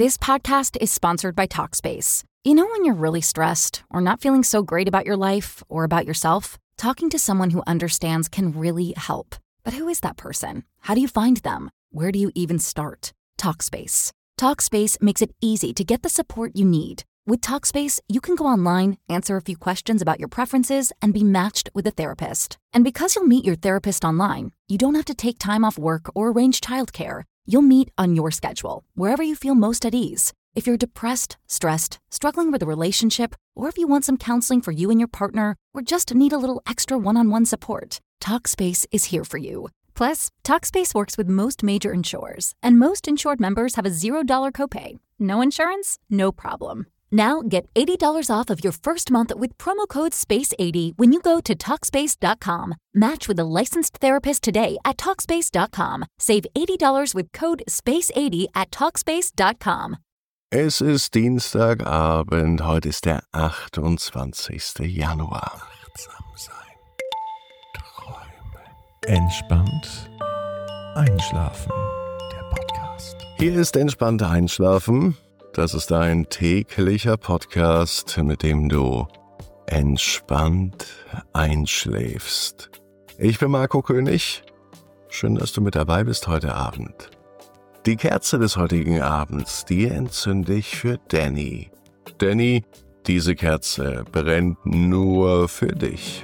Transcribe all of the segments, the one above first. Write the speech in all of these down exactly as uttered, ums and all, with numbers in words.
This podcast is sponsored by Talkspace. You know when you're really stressed or not feeling so great about your life or about yourself? Talking to someone who understands can really help. But who is that person? How do you find them? Where do you even start? Talkspace. Talkspace makes it easy to get the support you need. With Talkspace, you can go online, answer a few questions about your preferences, and be matched with a therapist. And because you'll meet your therapist online, you don't have to take time off work or arrange childcare. You'll meet on your schedule, wherever you feel most at ease. If you're depressed, stressed, struggling with a relationship, or if you want some counseling for you and your partner, or just need a little extra one-on-one support, Talkspace is here for you. Plus, Talkspace works with most major insurers, and most insured members have a zero dollars copay. No insurance? No problem. Now get eighty dollars off of your first month with promo code space eighty when you go to Talkspace dot com. Match with a licensed therapist today at Talkspace dot com. Save eighty dollars with code space eighty at Talkspace dot com. Es ist Dienstagabend, heute ist der achtundzwanzigster Januar. Achtsam sein, träumen, entspannt einschlafen, der Podcast. Hier ist Entspannt Einschlafen. Das ist ein täglicher Podcast, mit dem du entspannt einschläfst. Ich bin Marco König. Schön, dass du mit dabei bist heute Abend. Die Kerze des heutigen Abends, die entzünde ich für Danny. Danny, diese Kerze brennt nur für dich.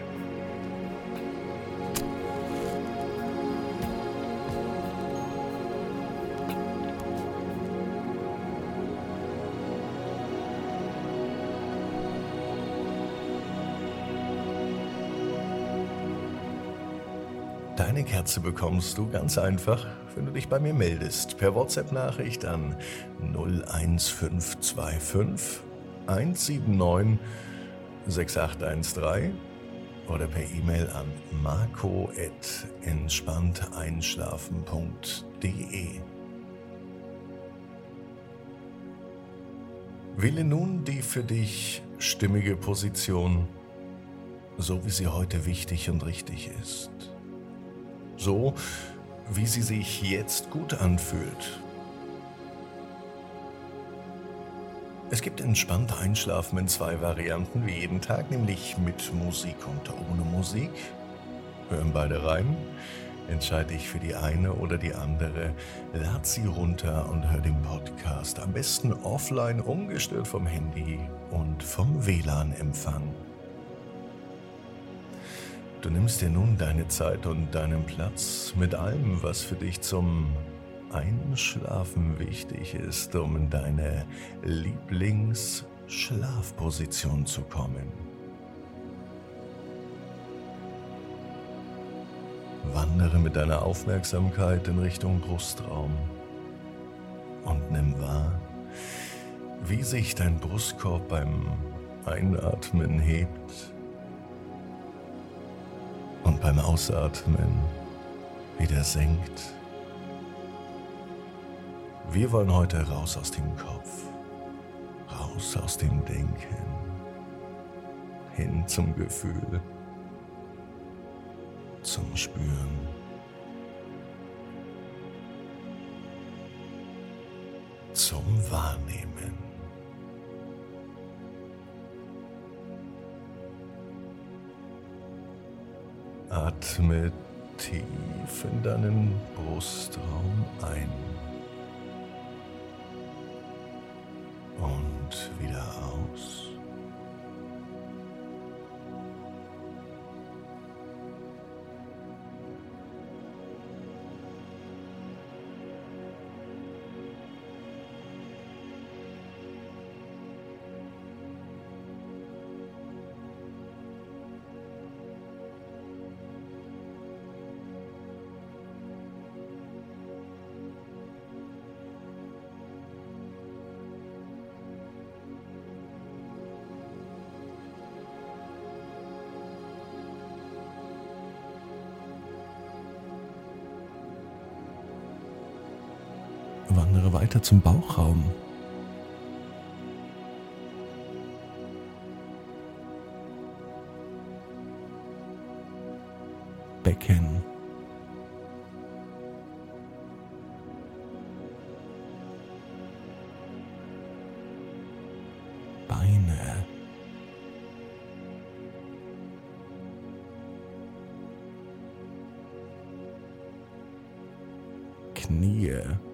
Deine Kerze bekommst du ganz einfach, wenn du dich bei mir meldest, per WhatsApp-Nachricht an null eins fünf zwei fünf eins sieben neun sechs acht eins drei oder per E-Mail an marco at entspannteinschlafen punkt de. Wähle nun die für dich stimmige Position, so wie sie heute wichtig und richtig ist. So, wie sie sich jetzt gut anfühlt. Es gibt entspannt Einschlafen in zwei Varianten wie jeden Tag, nämlich mit Musik und ohne Musik. Hören beide rein. Entscheide dich für die eine oder die andere. Lad sie runter und hör den Podcast. Am besten offline, ungestört vom Handy und vom W L A N-Empfang. Du nimmst dir nun deine Zeit und deinen Platz mit allem, was für dich zum Einschlafen wichtig ist, um in deine Lieblingsschlafposition zu kommen. Wandere mit deiner Aufmerksamkeit in Richtung Brustraum und nimm wahr, wie sich dein Brustkorb beim Einatmen hebt und beim Ausatmen wieder senkt. Wir wollen heute raus aus dem Kopf, raus aus dem Denken, hin zum Gefühl, zum Spüren. Zum Wahrnehmen. Atme tief in deinen Brustraum ein und wieder aus. Wandere weiter zum Bauchraum. Becken. Beine, Knie,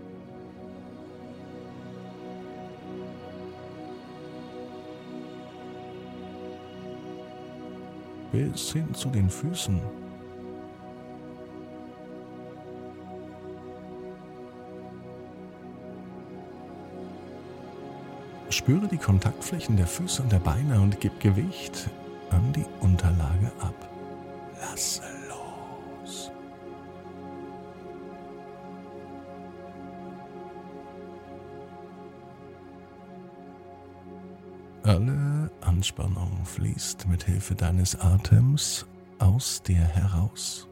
bis hin zu den Füßen. Spüre die Kontaktflächen der Füße und der Beine und gib Gewicht an die Unterlage ab. Lasse los. Alle Anspannung fließt mit Hilfe deines Atems aus dir heraus.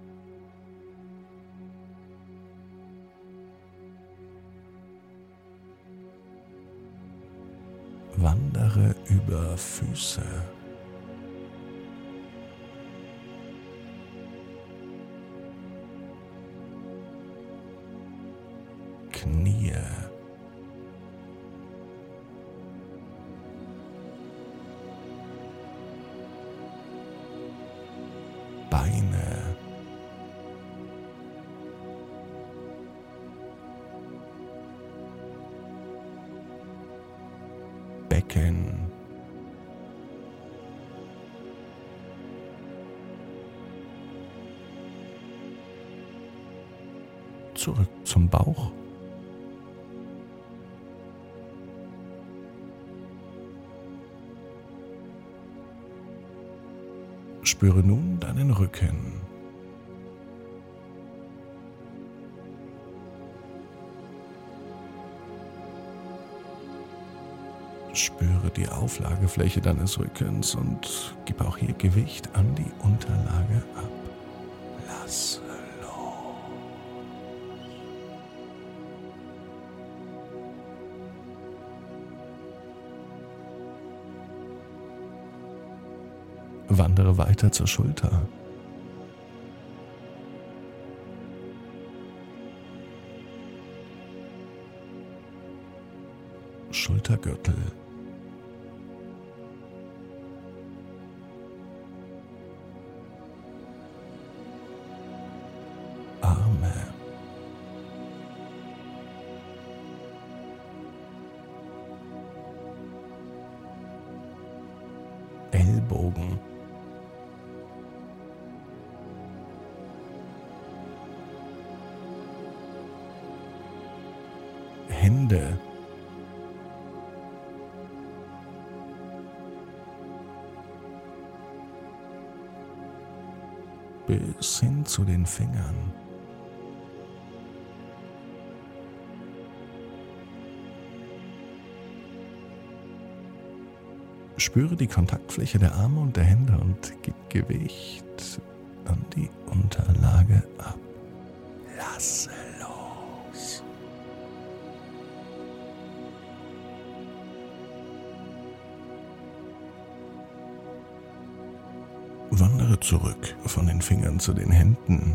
Wandere über Füße, Knie, Beine, Becken, zurück zum Bauch, spüre nun deinen Rücken. Spüre die Auflagefläche deines Rückens und gib auch hier Gewicht an die Unterlage ab. Lasse los. Wandere weiter zur Schulter. Schultergürtel. Arme. Ellbogen. Hände. Bis hin zu den Fingern. Spüre die Kontaktfläche der Arme und der Hände und gib Gewicht an die Unterlage ab. Lasse los. Wandere zurück von den Fingern zu den Händen.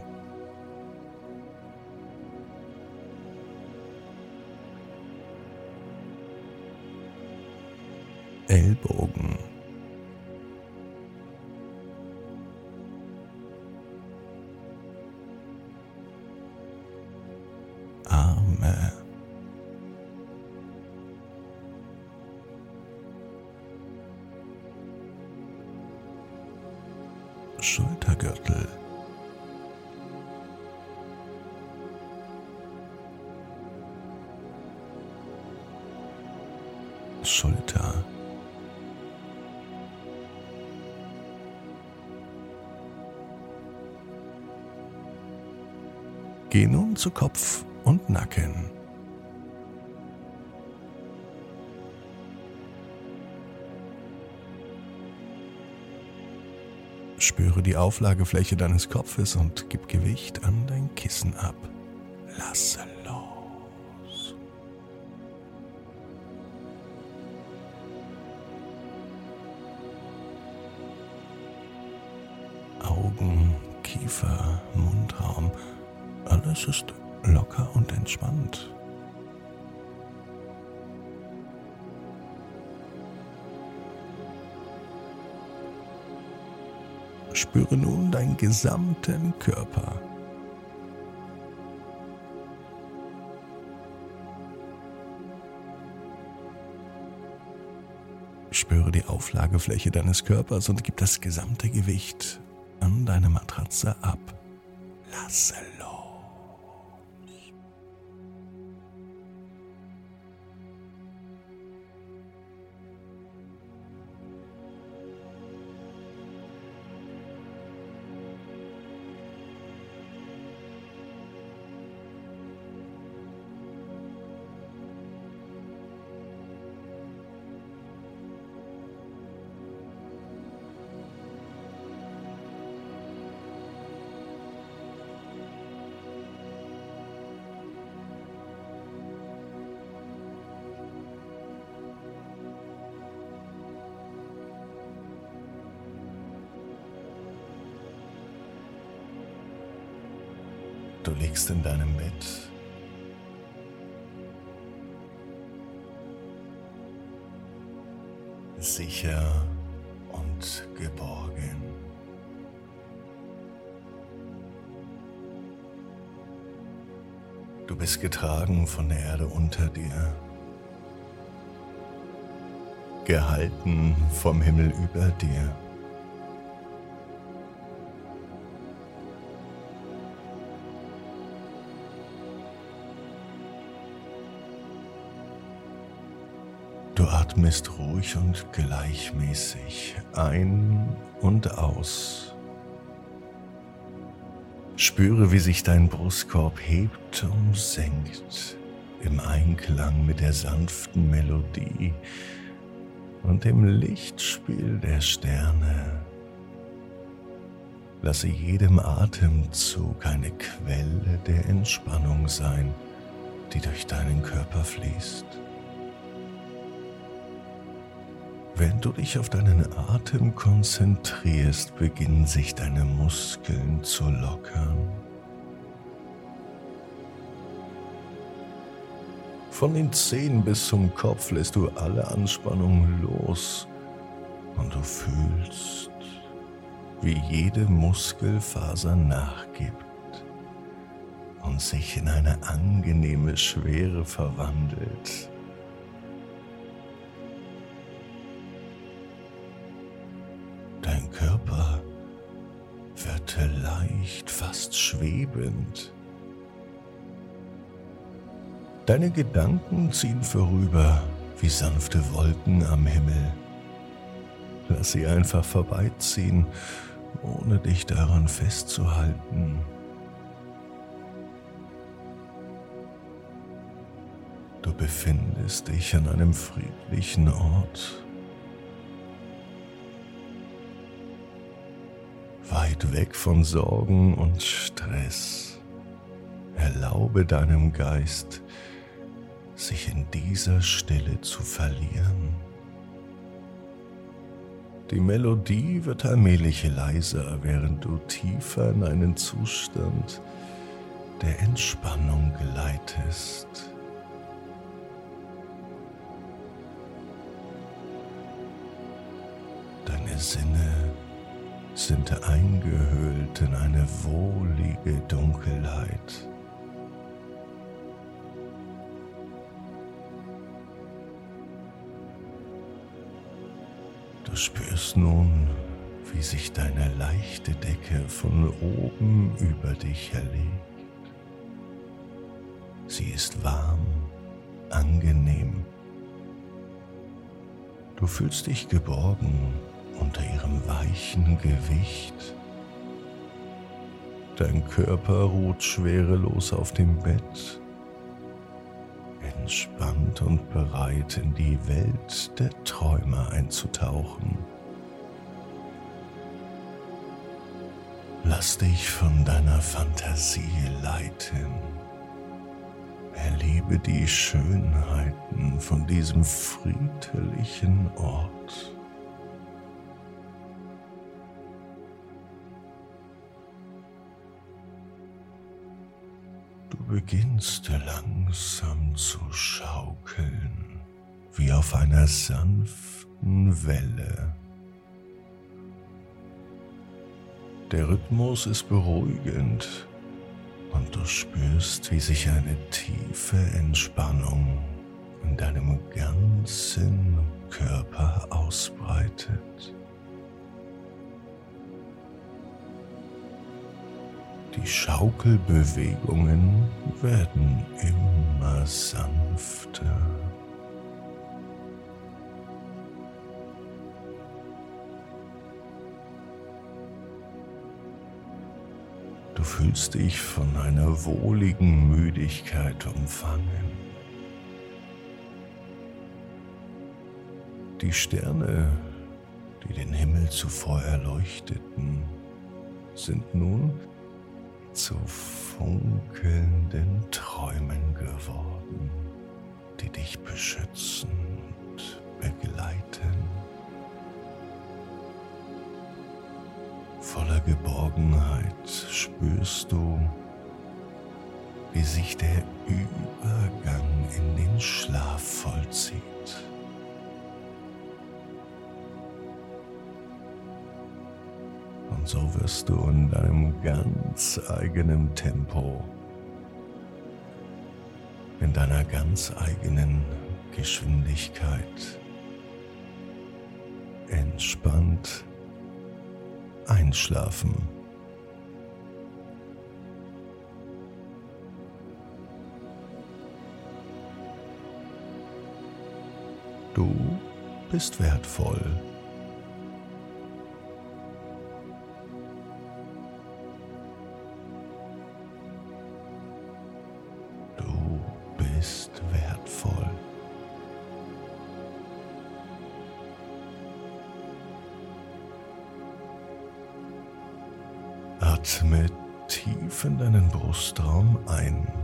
Ellbogen. Arme. Schultergürtel. Schulter. Geh nun zu Kopf und Nacken. Spüre die Auflagefläche deines Kopfes und gib Gewicht an dein Kissen ab. Lasse los. Augen, Kiefer, Mundraum, alles ist locker und entspannt. Spüre nun deinen gesamten Körper. Spüre die Auflagefläche deines Körpers und gib das gesamte Gewicht an deine Matratze ab. Lasse los. Du liegst in deinem Bett. Sicher und geborgen. Du bist getragen von der Erde unter dir, gehalten vom Himmel über dir. Du atmest ruhig und gleichmäßig ein und aus. Spüre, wie sich dein Brustkorb hebt und senkt, im Einklang mit der sanften Melodie und dem Lichtspiel der Sterne. Lasse jedem Atemzug eine Quelle der Entspannung sein, die durch deinen Körper fließt. Wenn du dich auf deinen Atem konzentrierst, beginnen sich deine Muskeln zu lockern. Von den Zehen bis zum Kopf lässt du alle Anspannung los und du fühlst, wie jede Muskelfaser nachgibt und sich in eine angenehme Schwere verwandelt. Dein Körper wird leicht, fast schwebend. Deine Gedanken ziehen vorüber wie sanfte Wolken am Himmel. Lass sie einfach vorbeiziehen, ohne dich daran festzuhalten. Du befindest dich an einem friedlichen Ort. Weit weg von Sorgen und Stress. Erlaube deinem Geist, sich in dieser Stille zu verlieren. Die Melodie wird allmählich leiser, während du tiefer in einen Zustand der Entspannung gleitest. Deine Sinne sind eingehüllt in eine wohlige Dunkelheit. Du spürst nun, wie sich deine leichte Decke von oben über dich erlegt. Sie ist warm, angenehm. Du fühlst dich geborgen unter ihrem weichen Gewicht. Dein Körper ruht schwerelos auf dem Bett, entspannt und bereit in die Welt der Träume einzutauchen. Lass dich von deiner Fantasie leiten. Erlebe die Schönheiten von diesem friedlichen Ort. Du beginnst langsam zu schaukeln, wie auf einer sanften Welle. Der Rhythmus ist beruhigend und du spürst, wie sich eine tiefe Entspannung in deinem ganzen Körper ausbreitet. Die Schaukelbewegungen werden immer sanfter. Du fühlst dich von einer wohligen Müdigkeit umfangen. Die Sterne, die den Himmel zuvor erleuchteten, sind nun zu funkelnden Träumen geworden, die dich beschützen und begleiten. Voller Geborgenheit spürst du, wie sich der Übergang in den Schlaf vollzieht. Und so wirst du in deinem ganz eigenen Tempo, in deiner ganz eigenen Geschwindigkeit entspannt einschlafen. Du bist wertvoll. Du bist wertvoll. Atme tief in deinen Brustraum ein